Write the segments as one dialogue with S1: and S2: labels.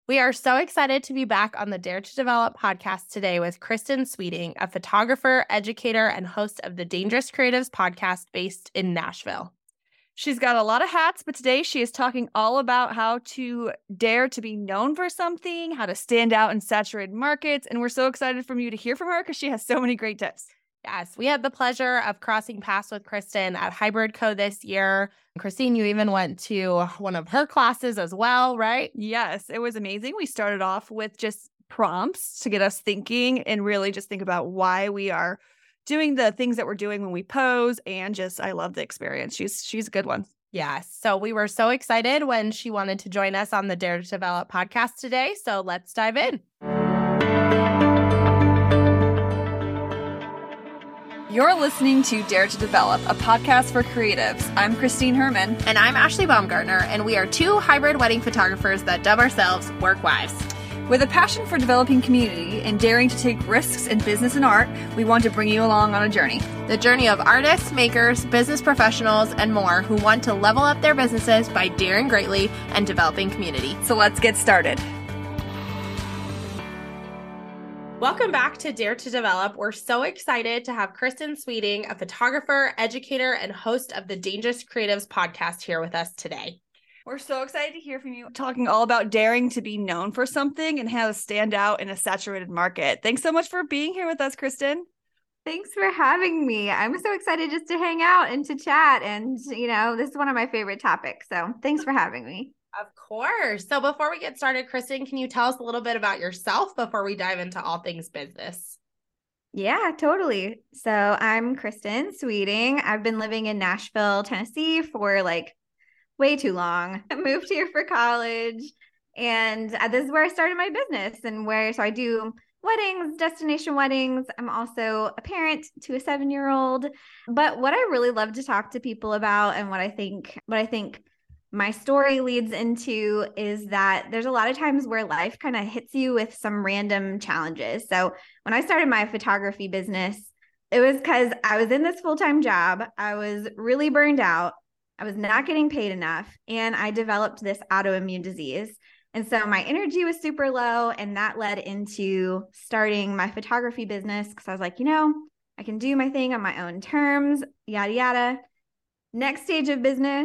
S1: We are so excited to be back on the Dare to Develop podcast today with Kristen Sweeting, a photographer, educator, and host of the Dangerous Creatives podcast based in Nashville.
S2: She's got a lot of hats, but today she is talking all about how to dare to be known for something, how to stand out in saturated markets, and we're so excited for you to hear from her because she has so many great tips.
S1: Yes, we had the pleasure of crossing paths with Kristen at Hybrid Co this year. Christine, you even went to one of her classes as well, right?
S2: Yes, it was amazing. We started off with just prompts to get us thinking and really just think about why we are doing the things that we're doing when we pose, and just I love the experience. She's a good one.
S1: Yes. So we were so excited when she wanted to join us on the Dare to Develop podcast today. So let's dive in.
S2: You're listening to Dare to Develop, a podcast for creatives. I'm Christine Herman.
S1: And I'm Ashley Baumgartner, and we are two hybrid wedding photographers that dub ourselves work wives.
S2: With a passion for developing community and daring to take risks in business and art, we want to bring you along on a journey.
S1: The journey of artists, makers, business professionals, and more who want to level up their businesses by daring greatly and developing community.
S2: So let's get started.
S1: Welcome back to Dare to Develop. We're so excited to have Kristen Sweeting, a photographer, educator, and host of the Dangerous Creatives podcast here with us today.
S2: We're so excited to hear from you, talking all about daring to be known for something and how to stand out in a saturated market. Thanks so much for being here with us, Kristen.
S3: Thanks for having me. I'm so excited just to hang out and to chat. And, this is one of my favorite topics. So thanks for having me.
S1: Of course. So before we get started, Kristen, can you tell us a little bit about yourself before we dive into all things business?
S3: Yeah, totally. So I'm Kristen Sweeting. I've been living in Nashville, Tennessee for way too long. I moved here for college, and this is where I started my business so I do weddings, destination weddings. I'm also a parent to a 7-year-old. But what I really love to talk to people about, and what I think my story leads into, is that there's a lot of times where life kind of hits you with some random challenges. So when I started my photography business, it was because I was in this full-time job. I was really burned out. I was not getting paid enough, and I developed this autoimmune disease. And so my energy was super low, and that led into starting my photography business because I was like, I can do my thing on my own terms, yada, yada. Next stage of business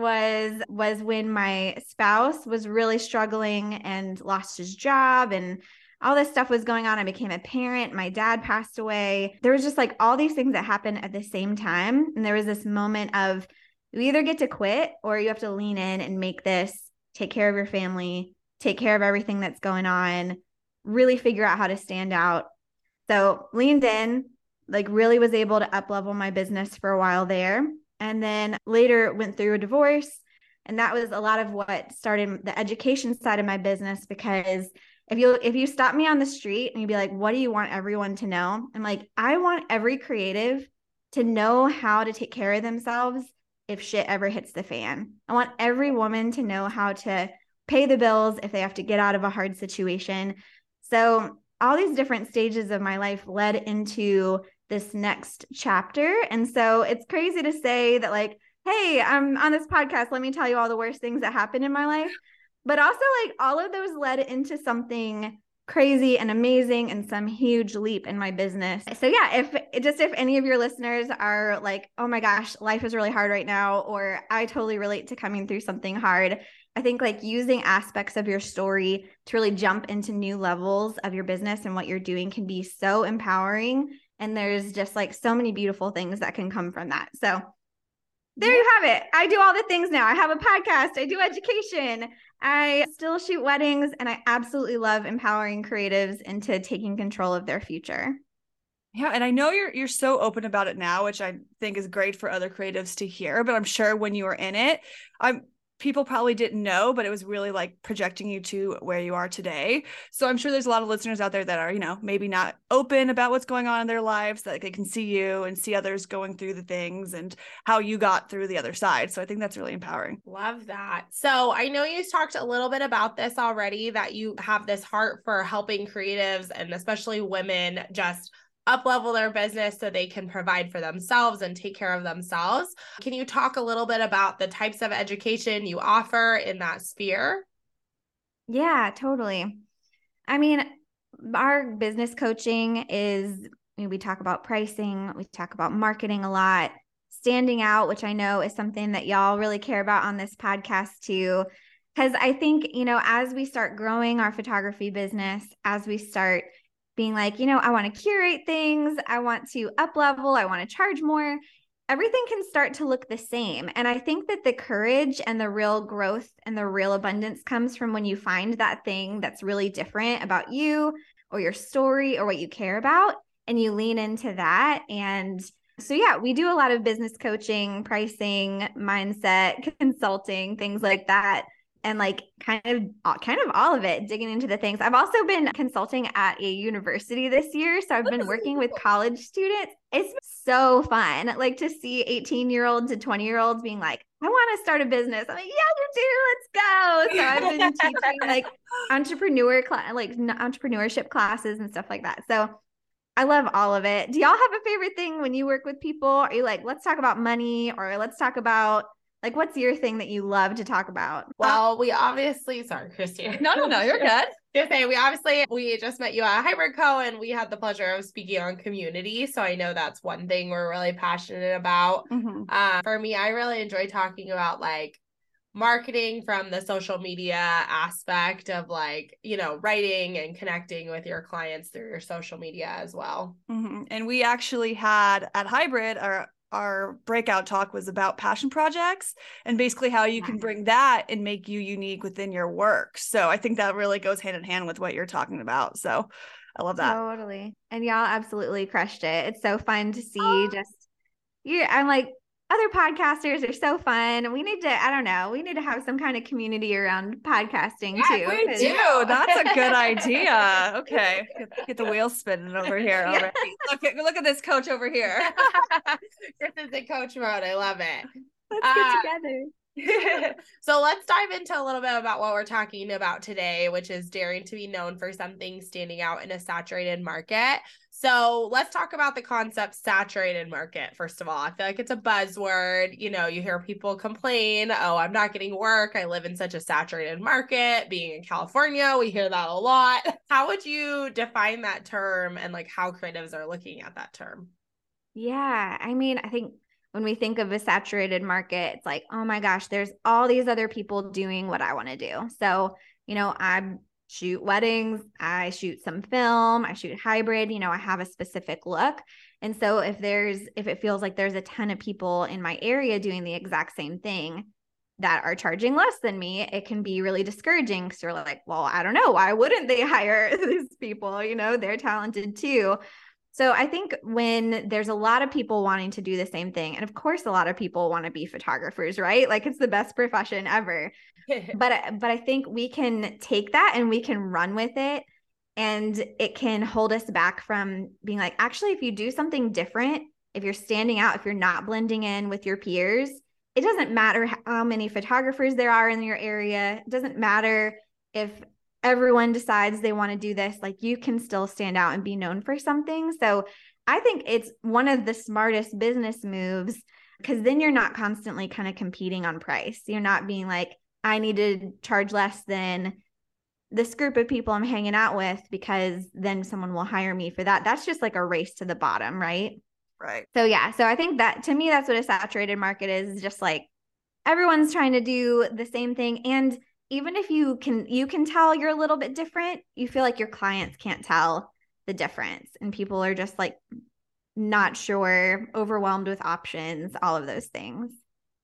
S3: was when my spouse was really struggling and lost his job, and all this stuff was going on. I became a parent. My dad passed away. There was just all these things that happened at the same time. And there was this moment of, you either get to quit or you have to lean in and make this, take care of your family, take care of everything that's going on, really figure out how to stand out. So leaned in, really was able to up-level my business for a while there. And then later went through a divorce. And that was a lot of what started the education side of my business, because if you stop me on the street and you'd be like, what do you want everyone to know? I'm like, I want every creative to know how to take care of themselves if shit ever hits the fan. I want every woman to know how to pay the bills if they have to get out of a hard situation. So all these different stages of my life led into this next chapter. And so it's crazy to say that hey, I'm on this podcast, let me tell you all the worst things that happened in my life. But also all of those led into something crazy and amazing and some huge leap in my business. So yeah, if any of your listeners are like, oh my gosh, life is really hard right now, or I totally relate to coming through something hard, I think using aspects of your story to really jump into new levels of your business and what you're doing can be so empowering. And there's just so many beautiful things that can come from that. So there you have it. I do all the things now. I have a podcast. I do education. I still shoot weddings, and I absolutely love empowering creatives into taking control of their future.
S2: Yeah, and I know you're so open about it now, which I think is great for other creatives to hear, but I'm sure when you were in it, people probably didn't know, but it was really projecting you to where you are today. So I'm sure there's a lot of listeners out there that are, maybe not open about what's going on in their lives, that they can see you and see others going through the things and how you got through the other side. So I think that's really empowering.
S1: Love that. So I know you talked a little bit about this already, that you have this heart for helping creatives and especially women just up-level their business so they can provide for themselves and take care of themselves. Can you talk a little bit about the types of education you offer in that sphere?
S3: Yeah, totally. I mean, our business coaching is, we talk about pricing, we talk about marketing a lot, standing out, which I know is something that y'all really care about on this podcast too. Because I think, as we start growing our photography business, as we start being like, I want to curate things, I want to up level, I want to charge more, everything can start to look the same. And I think that the courage and the real growth and the real abundance comes from when you find that thing that's really different about you or your story or what you care about, and you lean into that. And so, yeah, we do a lot of business coaching, pricing, mindset, consulting, things like that. And like kind of all of it, digging into the things. I've also been consulting at a university this year. So I've been working with college students. It's so fun, like to see 18-year-olds to 20-year-olds being like, I want to start a business. I'm like, yeah, you do. Let's go. So I've been teaching like entrepreneurship classes and stuff like that. So I love all of it. Do y'all have a favorite thing when you work with people? Are you like, let's talk about money, or let's talk about, like, what's your thing that you love to talk about?
S1: Well, we obviously, sorry, Christy.
S2: No, you're good.
S1: Just say we just met you at Hybrid Co, and we had the pleasure of speaking on community. So I know that's one thing we're really passionate about. For me, I really enjoy talking about like marketing from the social media aspect of like, writing and connecting with your clients through your social media as well.
S2: And we actually had at Hybrid, our breakout talk was about passion projects and basically how you can bring that and make you unique within your work. So I think that really goes hand in hand with what you're talking about. So I love that.
S3: Totally. And y'all absolutely crushed it. It's so fun to see I'm like, other podcasters are so fun. We need to have some kind of community around podcasting too.
S2: We do. That's a good idea. Okay. Get the wheels spinning over here already. Look at this coach over here.
S1: This is in coach mode. I love it.
S3: Let's get together.
S1: So let's dive into a little bit about what we're talking about today, which is daring to be known for something standing out in a saturated market. So let's talk about the concept saturated market. First of all, I feel like it's a buzzword. You hear people complain, oh, I'm not getting work. I live in such a saturated market. Being in California, we hear that a lot. How would you define that term, and like how creatives are looking at that term?
S3: Yeah, I mean, I think when we think of a saturated market, it's like, oh my gosh, there's all these other people doing what I want to do. So, I shoot weddings, I shoot some film, I shoot hybrid, I have a specific look. And so if it feels like there's a ton of people in my area doing the exact same thing that are charging less than me, it can be really discouraging, because you're like, well, I don't know, why wouldn't they hire these people? They're talented too. So I think when there's a lot of people wanting to do the same thing, and of course, a lot of people want to be photographers, right? Like it's the best profession ever. But I think we can take that and we can run with it, and it can hold us back from being like, actually, if you do something different, if you're standing out, if you're not blending in with your peers, it doesn't matter how many photographers there are in your area. It doesn't matter if everyone decides they want to do this, like you can still stand out and be known for something. So I think it's one of the smartest business moves, because then you're not constantly kind of competing on price. You're not being like, I need to charge less than this group of people I'm hanging out with, because then someone will hire me for that. That's just like a race to the bottom, right?
S2: Right.
S3: So yeah, so I think that to me, that's what a saturated market is just like everyone's trying to do the same thing. And even if you can tell you're a little bit different, you feel like your clients can't tell the difference, and people are just like not sure, overwhelmed with options, all of those things.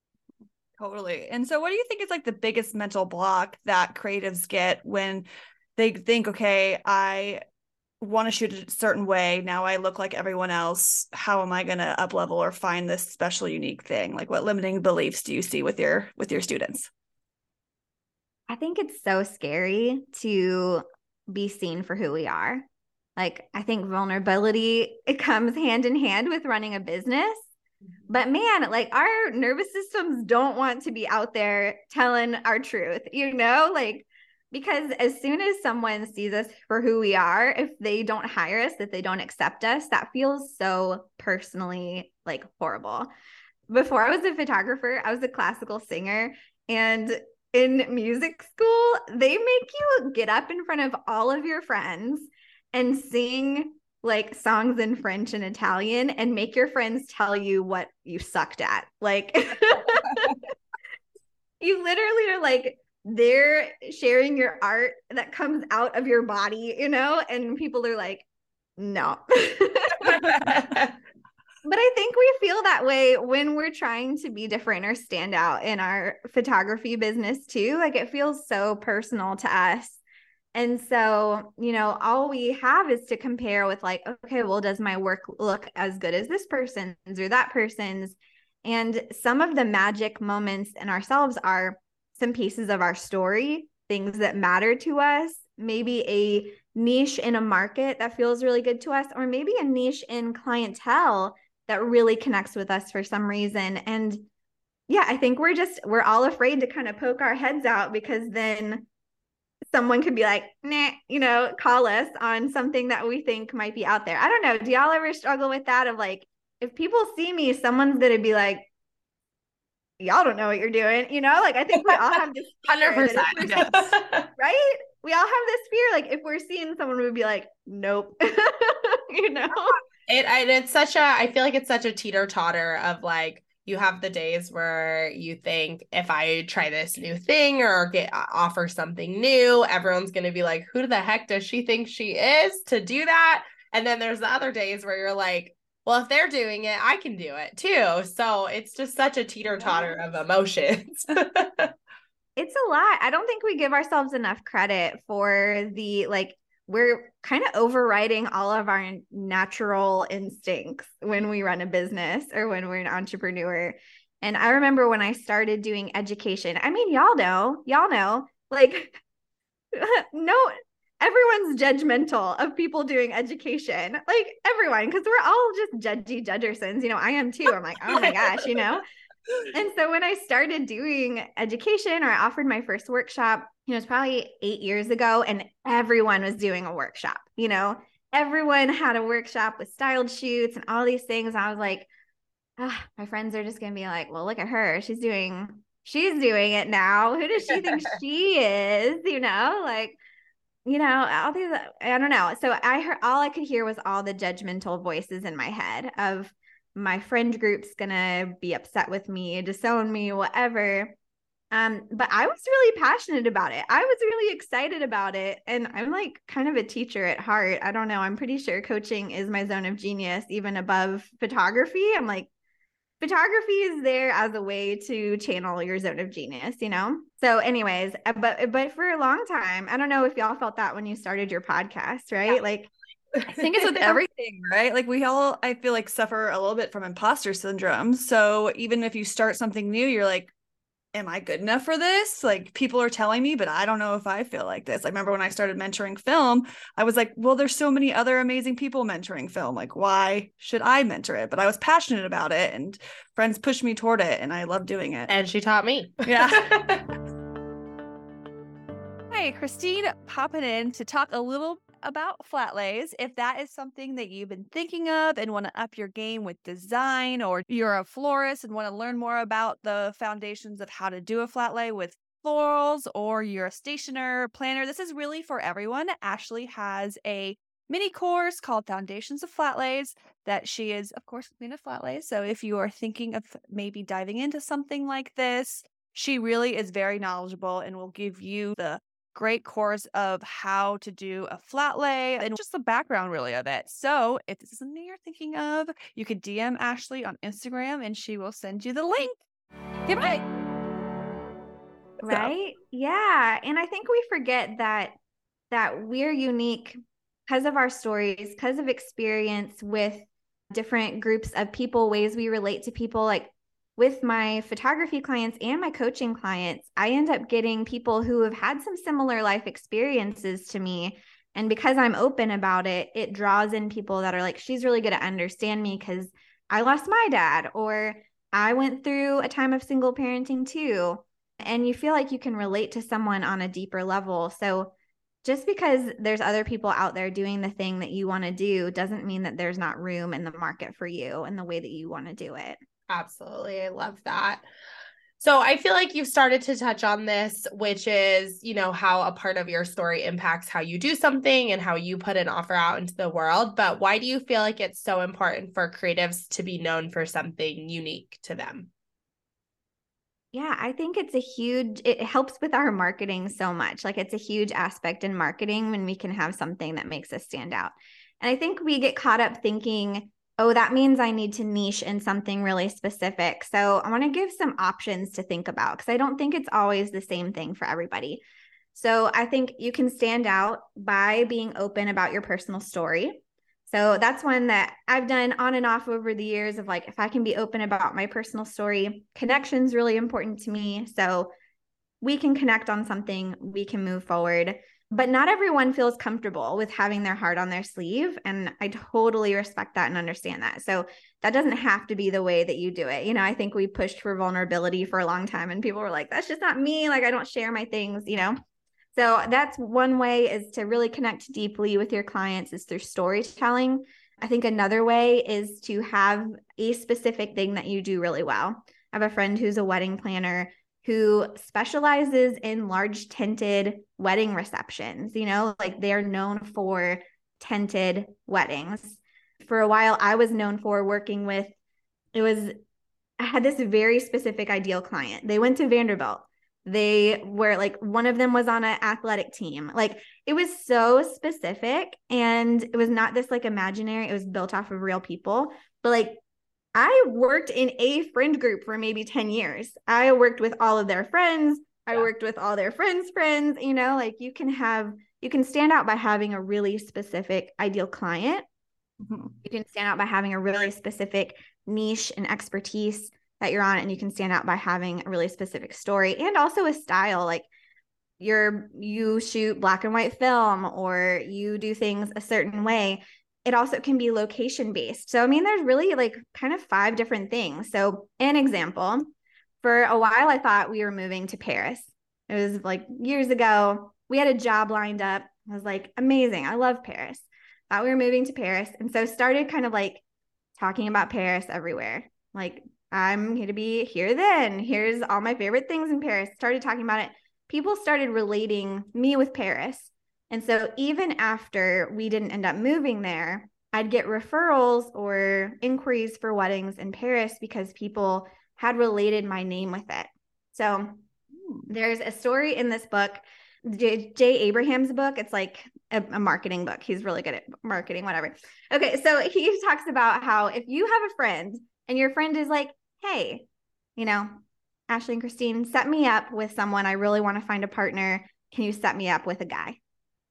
S2: Totally. And so what do you think is like the biggest mental block that creatives get when they think, okay, I want to shoot a certain way, now I look like everyone else, how am I going to up level or find this special unique thing? Like what limiting beliefs do you see with your students?
S3: I think it's so scary to be seen for who we are. Like, I think vulnerability, it comes hand in hand with running a business. But man, like our nervous systems don't want to be out there telling our truth, like, because as soon as someone sees us for who we are, if they don't hire us, if they don't accept us, that feels so personally like horrible. Before I was a photographer, I was a classical singer, and in music school, they make you get up in front of all of your friends and sing like songs in French and Italian and make your friends tell you what you sucked at. Like you literally are like, they're sharing your art that comes out of your body, you know, and people are like, no. But I think we feel that way when we're trying to be different or stand out in our photography business too. Like it feels so personal to us. And so, you know, all we have is to compare with like, okay, well, does my work look as good as this person's or that person's? And some of the magic moments in ourselves are some pieces of our story, things that matter to us, maybe a niche in a market that feels really good to us, or maybe a niche in clientele that really connects with us for some reason. And yeah, I think we're all afraid to kind of poke our heads out because then someone could be like, nah, you know, call us on something that we think might be out there. I don't know. Do y'all ever struggle with that of like, if people see me, someone's going to be like, y'all don't know what you're doing. You know, like I think we all have this fear
S1: 100%.
S3: Yes. Right? We all have this fear. Like if we're seeing someone, we'd be like, nope. You know?
S1: It's such a, I feel like it's such a teeter-totter of like, you have the days where you think if I try this new thing or offer something new, everyone's going to be like, who the heck does she think she is to do that? And then there's the other days where you're like, well, if they're doing it, I can do it too. So it's just such a teeter-totter of emotions.
S3: It's a lot. I don't think we give ourselves enough credit for the like, we're kind of overriding all of our natural instincts when we run a business or when we're an entrepreneur. And I remember when I started doing education, I mean, y'all know, like, no, everyone's judgmental of people doing education, like everyone, because we're all just judgy judgersons. You know, I am too. I'm like, oh my gosh, you know? And so when I started doing education or I offered my first workshop, you know, it's probably 8 years ago and everyone was doing a workshop, you know, everyone had a workshop with styled shoots and all these things. I was like, my friends are just going to be like, well, look at her. She's doing it now. Who does she think she is? You know, like, you know, all these, I don't know. So I heard, all I could hear was all the judgmental voices in my head of my friend group's gonna be upset with me, disown me, whatever. But I was really passionate about it. I was really excited about it. And I'm like kind of a teacher at heart. I don't know. I'm pretty sure coaching is my zone of genius, even above photography. I'm like, photography is there as a way to channel your zone of genius, you know? So anyways, but for a long time, I don't know if y'all felt that when you started your podcast, right? Yeah. Like,
S2: I think it's with everything, right? Like we all, I feel like, suffer a little bit from imposter syndrome. So even if you start something new, you're like, am I good enough for this? Like people are telling me, but I don't know if I feel like this. I remember when I started mentoring film, I was like, well, there's so many other amazing people mentoring film. Like, why should I mentor it? But I was passionate about it and friends pushed me toward it and I love doing it.
S1: And she taught me.
S2: Yeah. Hi, Christine popping in to talk a little about flat lays. If that is something that you've been thinking of and want to up your game with design, or you're a florist and want to learn more about the foundations of how to do a flat lay with florals, or you're a stationer planner, this is really for everyone. Ashley has a mini course called Foundations of Flat Lays that she is, of course, queen of flat lays. So if you are thinking of maybe diving into something like this, she really is very knowledgeable and will give you the great course of how to do a flat lay and just the background really of it. So if this is something you're thinking of, you could DM Ashley on Instagram and she will send you the link. Goodbye.
S3: Right? So. Yeah. And I think we forget that we're unique because of our stories, because of experience with different groups of people, ways we relate to people. Like with my photography clients and my coaching clients, I end up getting people who have had some similar life experiences to me. And because I'm open about it, it draws in people that are like, she's really going to understand me because I lost my dad, or I went through a time of single parenting too. And you feel like you can relate to someone on a deeper level. So just because there's other people out there doing the thing that you want to do doesn't mean that there's not room in the market for you and the way that you want to do it.
S1: Absolutely. I love that. So I feel like you've started to touch on this, which is, how a part of your story impacts how you do something and how you put an offer out into the world. But why do you feel like it's so important for creatives to be known for something unique to them?
S3: Yeah, I think it helps with our marketing so much. Like it's a huge aspect in marketing when we can have something that makes us stand out. And I think we get caught up thinking, oh, that means I need to niche in something really specific. So I want to give some options to think about because I don't think it's always the same thing for everybody. So I think you can stand out by being open about your personal story. So that's one that I've done on and off over the years of like, if I can be open about my personal story, connection's really important to me. So we can connect on something, we can move forward. But not everyone feels comfortable with having their heart on their sleeve. And I totally respect that and understand that. So that doesn't have to be the way that you do it. I think we pushed for vulnerability for a long time and people were like, that's just not me. Like I don't share my things. So that's one way is to really connect deeply with your clients is through storytelling. I think another way is to have a specific thing that you do really well. I have a friend who's a wedding planner who specializes in large tented wedding receptions. Like they're known for tented weddings. For a while, I was known for working with, I had this very specific ideal client. They went to Vanderbilt. They were like, one of them was on an athletic team. Like it was so specific and it was not this like imaginary, it was built off of real people. But like I worked in a friend group for maybe 10 years. I worked with all of their friends. I worked with all their friends' friends, like you can stand out by having a really specific ideal client.
S2: Mm-hmm.
S3: You can stand out by having a really specific niche and expertise that you're on, and you can stand out by having a really specific story and also a style. Like you shoot black and white film or you do things a certain way. It also can be location based. So, there's really like kind of 5 different things. So an example, for a while, I thought we were moving to Paris. It was like years ago. We had a job lined up. I was like, amazing. I love Paris. Thought we were moving to Paris. And so started kind of like talking about Paris everywhere. Like I'm going to be here then. Here's all my favorite things in Paris. Started talking about it. People started relating me with Paris. And so even after we didn't end up moving there, I'd get referrals or inquiries for weddings in Paris because people had related my name with it. So there's a story in this book, Jay Abraham's book. It's like a marketing book. He's really good at marketing, whatever. Okay, so he talks about how if you have a friend and your friend is like, hey, Ashley and Christine, set me up with someone. I really want to find a partner. Can you set me up with a guy?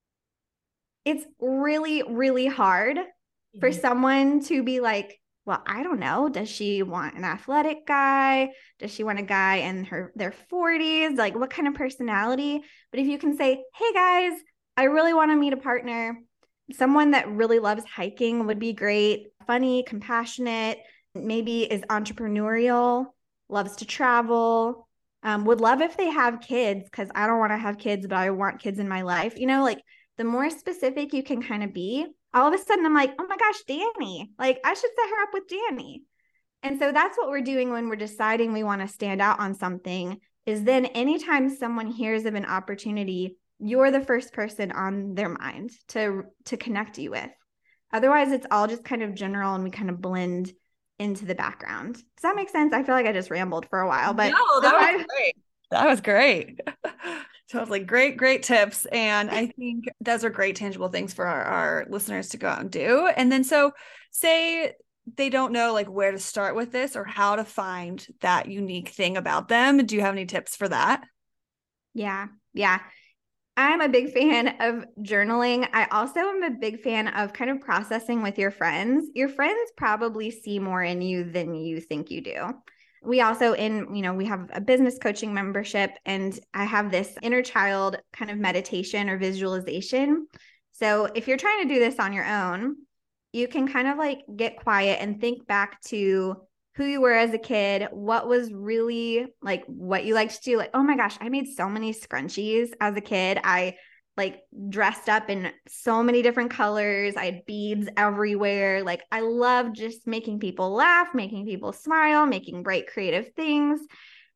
S3: It's really, really hard for someone to be like, well, I don't know. Does she want an athletic guy? Does she want a guy in their 40s? Like what kind of personality? But if you can say, hey guys, I really want to meet a partner. Someone that really loves hiking would be great. Funny, compassionate, maybe is entrepreneurial, loves to travel, would love if they have kids because I don't want to have kids, but I want kids in my life. Like the more specific you can kind of be, all of a sudden I'm like, oh my gosh, Danny, like I should set her up with Danny. And so that's what we're doing when we're deciding we want to stand out on something is then anytime someone hears of an opportunity, you're the first person on their mind to connect you with. Otherwise, it's all just kind of general and we kind of blend into the background. Does that make sense? I feel like I just rambled for a while, but
S2: no, that was great. That was great. Totally. Great tips. And I think those are great tangible things for our listeners to go out and do. And then so say they don't know like where to start with this or how to find that unique thing about them. Do you have any tips for that?
S3: Yeah. I'm a big fan of journaling. I also am a big fan of kind of processing with your friends. Your friends probably see more in you than you think you do. We also we have a business coaching membership and I have this inner child kind of meditation or visualization. So if you're trying to do this on your own, you can kind of like get quiet and think back to who you were as a kid, what was really like what you liked to do. Like, oh my gosh, I made so many scrunchies as a kid. I like dressed up in so many different colors. I had beads everywhere. Like I love just making people laugh, making people smile, making bright creative things.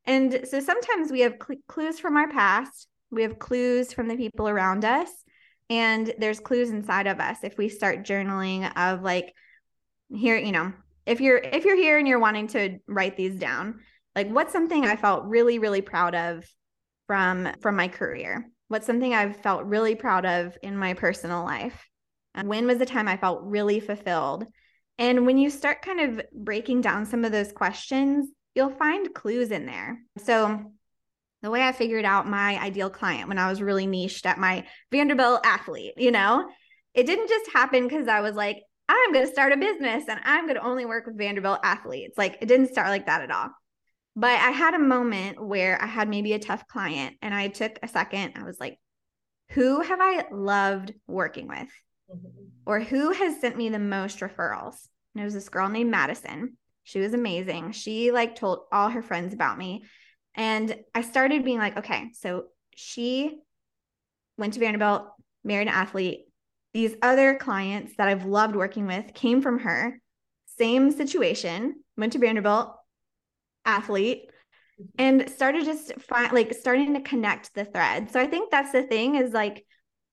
S3: And so sometimes we have clues from our past, we have clues from the people around us, and there's clues inside of us if we start journaling of like, here, you know, if you're here and you're wanting to write these down, like what's something I felt really, really proud of from my career? What's something I've felt really proud of in my personal life? When was the time I felt really fulfilled? And when you start kind of breaking down some of those questions, you'll find clues in there. So the way I figured out my ideal client when I was really niched at my Vanderbilt athlete, you know, it didn't just happen because I was like, I'm going to start a business and I'm going to only work with Vanderbilt athletes. Like it didn't start like that at all. But I had a moment where I had maybe a tough client and I took a second. I was like, who have I loved working with? Or who has sent me the most referrals? And it was this girl named Madison. She was amazing. She like told all her friends about me. And I started being like, okay, so she went to Vanderbilt, married an athlete. These other clients that I've loved working with came from her. Same situation, went to Vanderbilt, athlete, and started just starting to connect the thread. So I think that's the thing is like,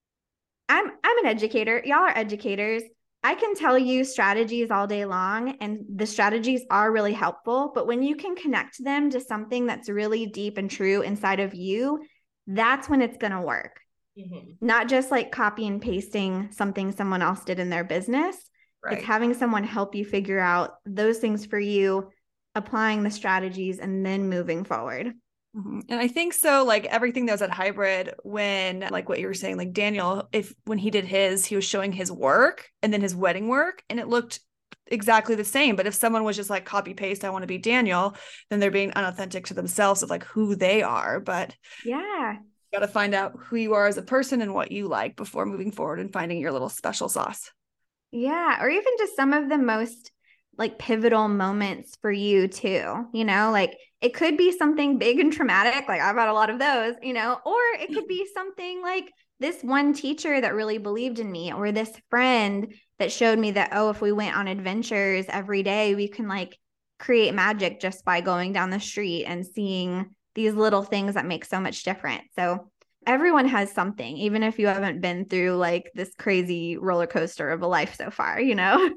S3: I'm an educator. Y'all are educators. I can tell you strategies all day long, and the strategies are really helpful. But when you can connect them to something that's really deep and true inside of you, that's when it's going to work. Mm-hmm. Not just like copy and pasting something someone else did in their business. Right. It's having someone help you figure out those things for you, applying the strategies, and then moving forward.
S2: Mm-hmm. And I think so, like everything that was at Hybrid, when like what you were saying, like Daniel, when he did his, he was showing his work and then his wedding work, and it looked exactly the same. But if someone was just like copy paste, I want to be Daniel, then they're being unauthentic to themselves of like who they are. But
S3: yeah,
S2: you got to find out who you are as a person and what you like before moving forward and finding your little special sauce.
S3: Yeah. Or even just some of the most like pivotal moments for you too, you know, like it could be something big and traumatic. Like I've had a lot of those, you know, or it could be something like this one teacher that really believed in me, or this friend that showed me that, oh, if we went on adventures every day, we can like create magic just by going down the street and seeing these little things that make so much difference. So everyone has something, even if you haven't been through like this crazy roller coaster of a life so far, you know?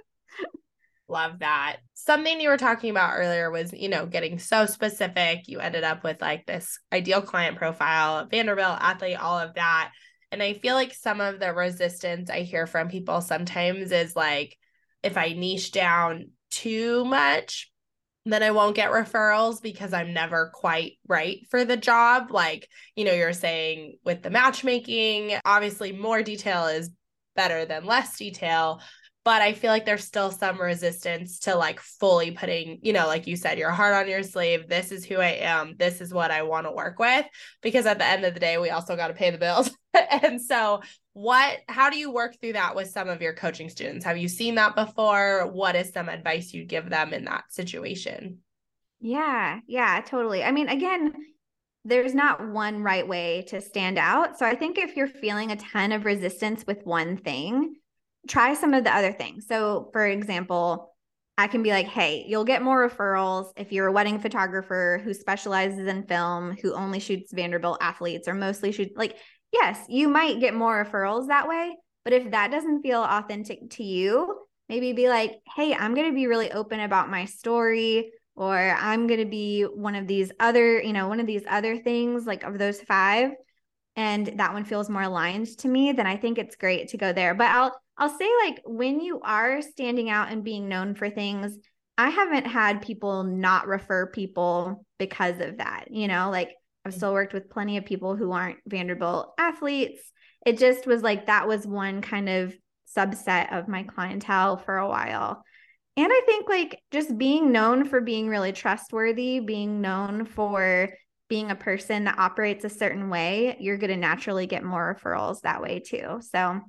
S1: Love that. Something you were talking about earlier was, you know, getting so specific. You ended up with like this ideal client profile, Vanderbilt athlete, all of that. And I feel like some of the resistance I hear from people sometimes is like, if I niche down too much, then I won't get referrals because I'm never quite right for the job. Like, you know, you're saying with the matchmaking, obviously more detail is better than less detail. But I feel like there's still some resistance to like fully putting, you know, like you said, your heart on your sleeve. This is who I am. This is what I want to work with. Because at the end of the day, we also got to pay the bills. And so how do you work through that with some of your coaching students? Have you seen that before? What is some advice you'd give them in that situation?
S3: Yeah, totally. I mean, again, there's not one right way to stand out. So I think if you're feeling a ton of resistance with one thing, try some of the other things. So for example, I can be like, hey, you'll get more referrals if you're a wedding photographer who specializes in film, who only shoots Vanderbilt athletes or mostly shoots, like, yes, you might get more referrals that way. But if that doesn't feel authentic to you, maybe be like, hey, I'm going to be really open about my story, or I'm going to be one of these other things, like of those 5. And that one feels more aligned to me, then I think it's great to go there. But I'll say, like, when you are standing out and being known for things, I haven't had people not refer people because of that. You know, like I've still worked with plenty of people who aren't Vanderbilt athletes. It just was like, that was one kind of subset of my clientele for a while. And I think like just being known for being really trustworthy, being known for being a person that operates a certain way, you're going to naturally get more referrals that way too. So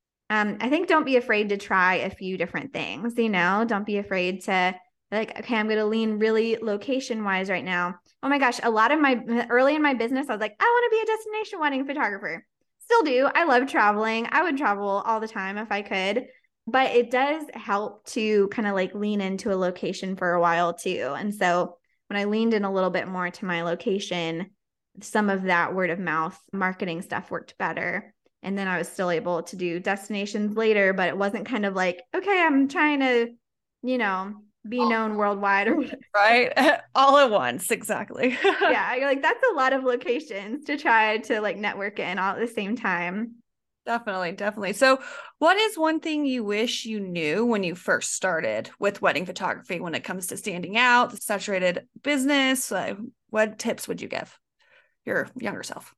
S3: I think don't be afraid to try a few different things, you know, don't be afraid to like, okay, I'm going to lean really location wise right now. Oh my gosh. Early in my business, I was like, I want to be a destination wedding photographer. Still do. I love traveling. I would travel all the time if I could, but it does help to kind of like lean into a location for a while too. And so when I leaned in a little bit more to my location, some of that word of mouth marketing stuff worked better. And then I was still able to do destinations later, but it wasn't kind of like, okay, I'm trying to, be known worldwide or whatever.
S2: Right. All at once. Exactly.
S3: Yeah. Like that's a lot of locations to try to like network in all at the same time.
S2: Definitely. Definitely. So what is one thing you wish you knew when you first started with wedding photography when it comes to standing out, the saturated business? What tips would you give your younger self?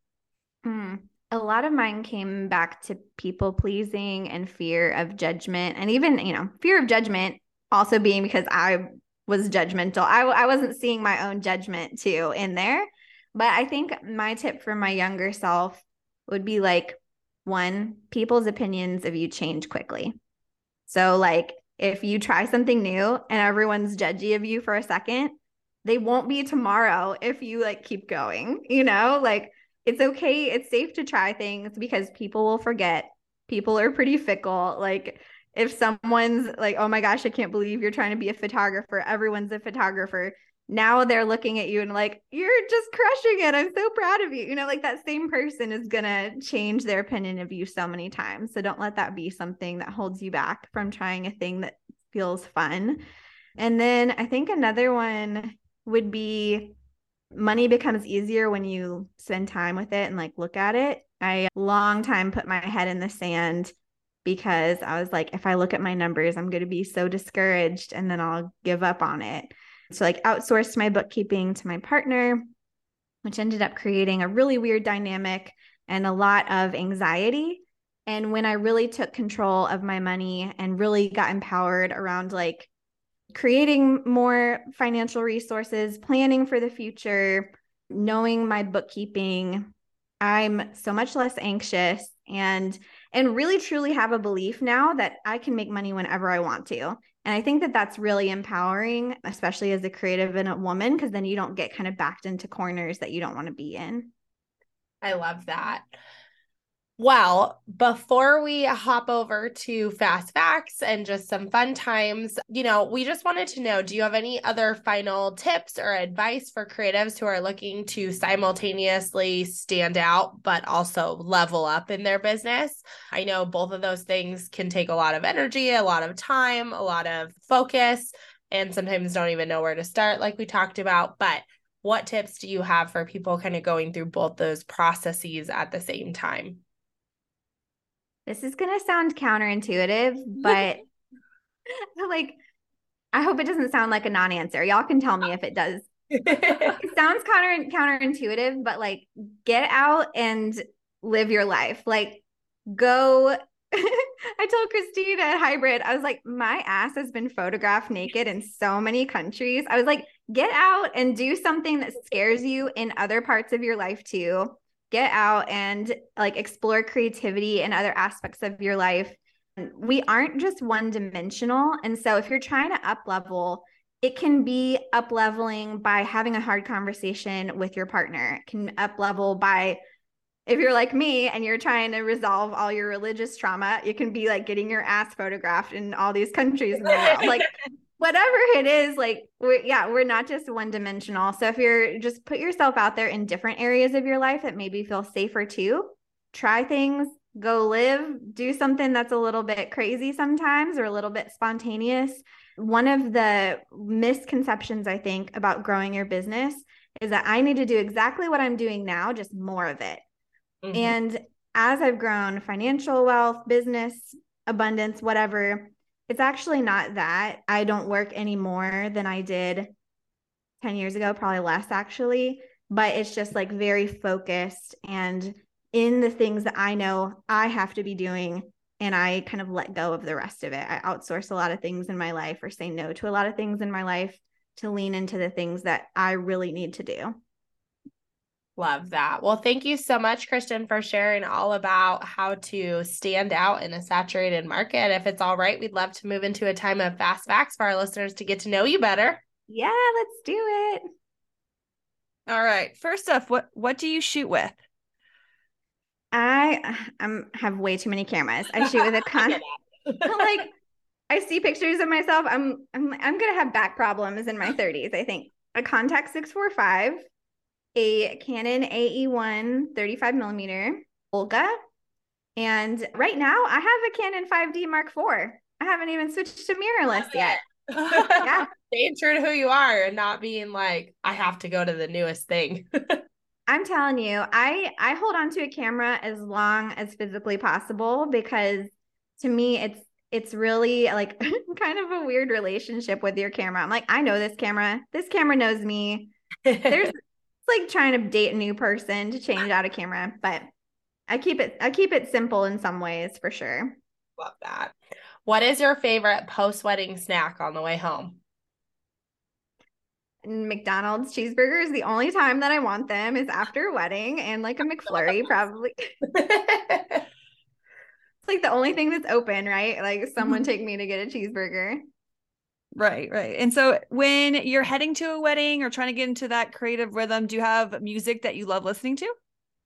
S3: A lot of mine came back to people pleasing and fear of judgment, and even, fear of judgment also being because I was judgmental. I wasn't seeing my own judgment too in there. But I think my tip for my younger self would be like, one, people's opinions of you change quickly. So like if you try something new and everyone's judgy of you for a second, they won't be tomorrow if you like keep going, like it's okay. It's safe to try things because people will forget. People are pretty fickle. Like if someone's like, oh my gosh, I can't believe you're trying to be a photographer. Everyone's a photographer. Now they're looking at you and like, you're just crushing it. I'm so proud of you. Like that same person is going to change their opinion of you so many times. So don't let that be something that holds you back from trying a thing that feels fun. And then I think another one would be money becomes easier when you spend time with it and like look at it. I long time put my head in the sand because I was like, if I look at my numbers, I'm going to be so discouraged and then I'll give up on it. So like outsourced my bookkeeping to my partner, which ended up creating a really weird dynamic and a lot of anxiety. And when I really took control of my money and really got empowered around like creating more financial resources, planning for the future, knowing my bookkeeping, I'm so much less anxious and really truly have a belief now that I can make money whenever I want to. And I think that that's really empowering, especially as a creative and a woman, because then you don't get kind of backed into corners that you don't want to be in.
S1: I love that. Well, before we hop over to fast facts and just some fun times, we just wanted to know, do you have any other final tips or advice for creatives who are looking to simultaneously stand out, but also level up in their business? I know both of those things can take a lot of energy, a lot of time, a lot of focus, and sometimes don't even know where to start, like we talked about. But what tips do you have for people kind of going through both those processes at the same time?
S3: This is going to sound counterintuitive, but like, I hope it doesn't sound like a non-answer. Y'all can tell me if it does. It sounds counterintuitive, but like get out and live your life. Like go. I told Christina at Hybrid, I was like, my ass has been photographed naked in so many countries. I was like, get out and do something that scares you in other parts of your life too. Get out and like explore creativity in other aspects of your life. We aren't just one dimensional. And so if you're trying to up level, it can be up leveling by having a hard conversation with your partner. It can up level by, if you're like me and you're trying to resolve all your religious trauma, it can be like getting your ass photographed in all these countries in the world. Like whatever it is, like we're not just one dimensional. So if you're just put yourself out there in different areas of your life that maybe feel safer too, try things, go live, do something that's a little bit crazy sometimes or a little bit spontaneous. One of the misconceptions I think about growing your business is that I need to do exactly what I'm doing now, just more of it. Mm-hmm. And as I've grown financial wealth, business, abundance, whatever, it's actually not that. I don't work any more than I did 10 years ago, probably less actually, but it's just like very focused and in the things that I know I have to be doing, and I kind of let go of the rest of it. I outsource a lot of things in my life or say no to a lot of things in my life to lean into the things that I really need to do.
S1: Love that. Well, thank you so much, Kristen, for sharing all about how to stand out in a saturated market. If it's all right, we'd love to move into a time of fast facts for our listeners to get to know you better.
S3: Yeah, let's do it.
S2: All right. First off, what do you shoot with?
S3: I have way too many cameras. I shoot with a like I see pictures of myself. I'm gonna have back problems in my 30s, I think. a Contax 645, a Canon AE1 35 millimeter, Olga, and right now I have a Canon 5D Mark IV. I haven't even switched to mirrorless yet.
S1: Yeah. Staying true to who you are and not being like, I have to go to the newest thing.
S3: I'm telling you, I hold on to a camera as long as physically possible, because to me it's really like kind of a weird relationship with your camera. I'm like, I know this camera knows me. It's like trying to date a new person to change out a camera, but I keep it simple in some ways for sure.
S1: Love that. What is your favorite post-wedding snack on the way home?
S3: McDonald's cheeseburgers. The only time that I want them is after a wedding, and like a McFlurry probably. It's like the only thing that's open, right? Like someone take me to get a cheeseburger.
S2: Right. And so when you're heading to a wedding or trying to get into that creative rhythm, do you have music that you love listening to?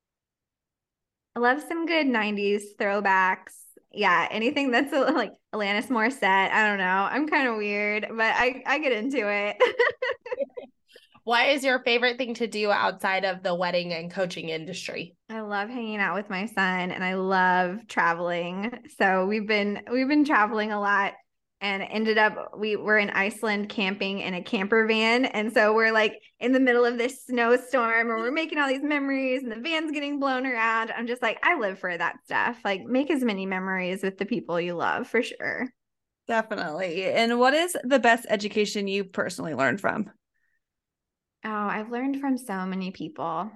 S3: I love some good 90s throwbacks. Yeah, anything that's like Alanis Morissette. I don't know. I'm kind of weird, but I get into it.
S1: What is your favorite thing to do outside of the wedding and coaching industry?
S3: I love hanging out with my son, and I love traveling. So we've been traveling a lot, and ended up we were in Iceland camping in a camper van. And so we're like in the middle of this snowstorm, and we're making all these memories, and the van's getting blown around. I'm just like, I live for that stuff. Like, make as many memories with the people you love, for sure.
S2: Definitely. And what is the best education you personally learned from?
S3: Oh, I've learned from so many people.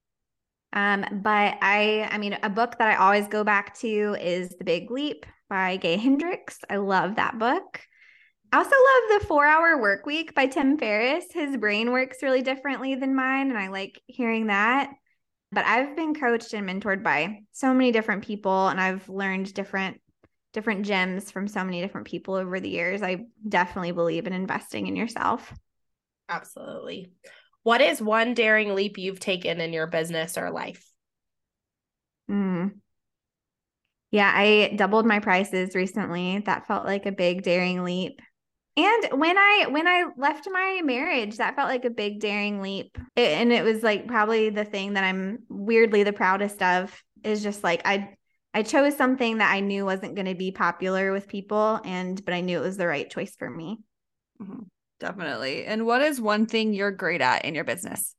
S3: But I mean, a book that I always go back to is The Big Leap by Gay Hendricks. I love that book. I also love The 4-Hour Workweek by Tim Ferriss. His brain works really differently than mine, and I like hearing that. But I've been coached and mentored by so many different people, and I've learned different gems from so many different people over the years. I definitely believe in investing in yourself.
S1: Absolutely. What is one daring leap you've taken in your business or life?
S3: Yeah, I doubled my prices recently. That felt like a big daring leap. And when I left my marriage, that felt like a big daring leap. And it was like probably the thing that I'm weirdly the proudest of, is just like I chose something that I knew wasn't going to be popular with people, but I knew it was the right choice for me.
S2: Mm-hmm. Definitely. And what is one thing you're great at in your business?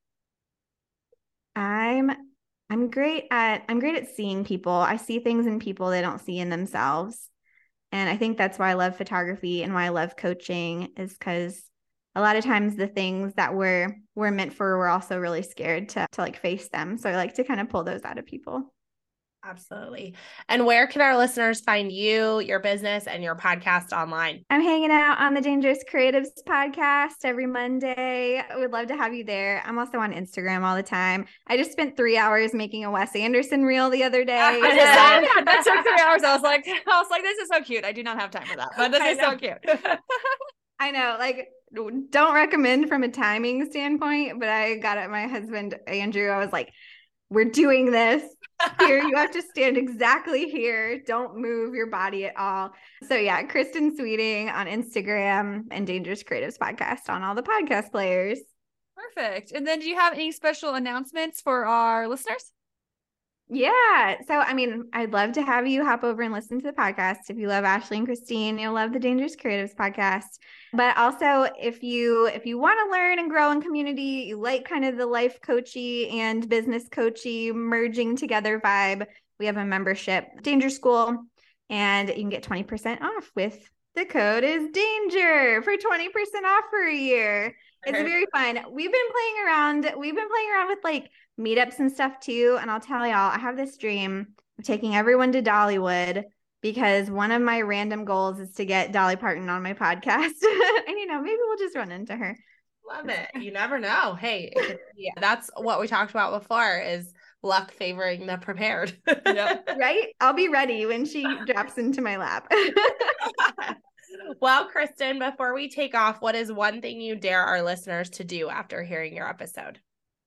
S3: I'm great at seeing people. I see things in people they don't see in themselves. And I think that's why I love photography and why I love coaching, is because a lot of times the things that we're meant for, we're also really scared to like face them. So I like to kind of pull those out of people.
S1: Absolutely. And where can our listeners find you, your business, and your podcast online?
S3: I'm hanging out on the Dangerous Creatives podcast every Monday. I would love to have you there. I'm also on Instagram all the time. I just spent 3 hours making a Wes Anderson reel the other day.
S2: That took 3 hours. I was like, this is so cute. I do not have time for that, but this is so cute.
S3: I know, like, don't recommend from a timing standpoint, but I got at my husband, Andrew. I was like, we're doing this. Here, you have to stand exactly here. Don't move your body at all. So yeah, Kristen Sweeting on Instagram, and Dangerous Creatives podcast on all the podcast players.
S2: Perfect. And then do you have any special announcements for our listeners?
S3: Yeah. So, I mean, I'd love to have you hop over and listen to the podcast. If you love Ashley and Christine, you'll love the Dangerous Creatives podcast. But also, if you want to learn and grow in community, you like kind of the life coachy and business coachy merging together vibe, we have a membership, Danger School, and you can get 20% off with the code is DANGER for 20% off for a year. It's very fun. We've been playing around with like meetups and stuff too. And I'll tell y'all, I have this dream of taking everyone to Dollywood, because one of my random goals is to get Dolly Parton on my podcast. And maybe we'll just run into her.
S1: Love it. You never know. Hey, that's what we talked about before, is luck favoring the prepared.
S3: Yep. Right? I'll be ready when she drops into my lap.
S1: Well, Kristen, before we take off, what is one thing you dare our listeners to do after hearing your episode?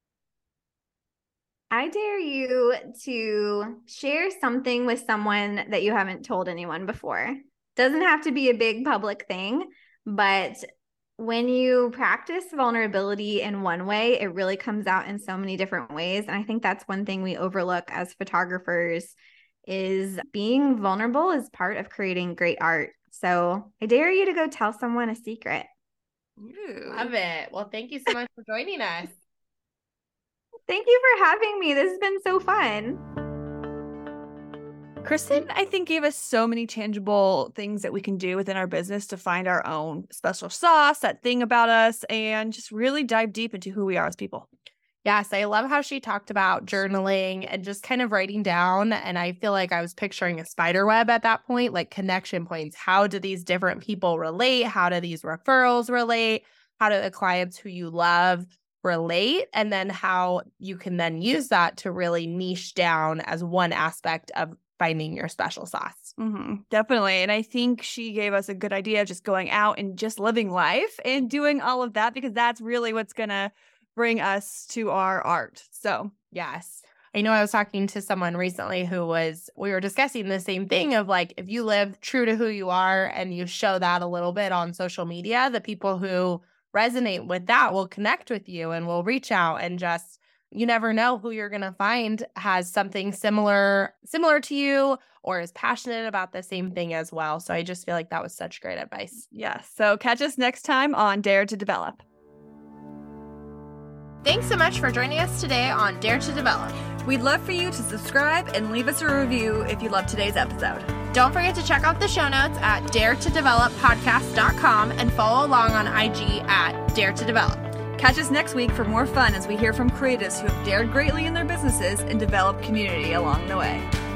S3: I dare you to share something with someone that you haven't told anyone before. Doesn't have to be a big public thing, but when you practice vulnerability in one way, it really comes out in so many different ways. And I think that's one thing we overlook as photographers, is being vulnerable is part of creating great art. So I dare you to go tell someone a secret.
S1: Ooh. Love it. Well, thank you so much for joining us.
S3: Thank you for having me. This has been so fun.
S2: Kristen, I think, gave us so many tangible things that we can do within our business to find our own special sauce, that thing about us, and just really dive deep into who we are as people.
S1: Yes, I love how she talked about journaling and just kind of writing down. And I feel like I was picturing a spider web at that point, like connection points. How do these different people relate? How do these referrals relate? How do the clients who you love relate? And then how you can then use that to really niche down as one aspect of finding your special sauce.
S2: Definitely. And I think she gave us a good idea of just going out and just living life and doing all of that, because that's really what's going to bring us to our art. So,
S1: yes. I know I was talking to someone recently we were discussing the same thing of like, if you live true to who you are and you show that a little bit on social media, the people who resonate with that will connect with you and will reach out, and just, you never know who you're going to find has something similar to you or is passionate about the same thing as well. So I just feel like that was such great advice.
S2: Yes. So catch us next time on Dare to Develop.
S1: Thanks so much for joining us today on Dare to Develop.
S2: We'd love for you to subscribe and leave us a review if you loved today's episode.
S1: Don't forget to check out the show notes at daretodeveloppodcast.com and follow along on IG at Dare to Develop.
S2: Catch us next week for more fun as we hear from creatives who have dared greatly in their businesses and developed community along the way.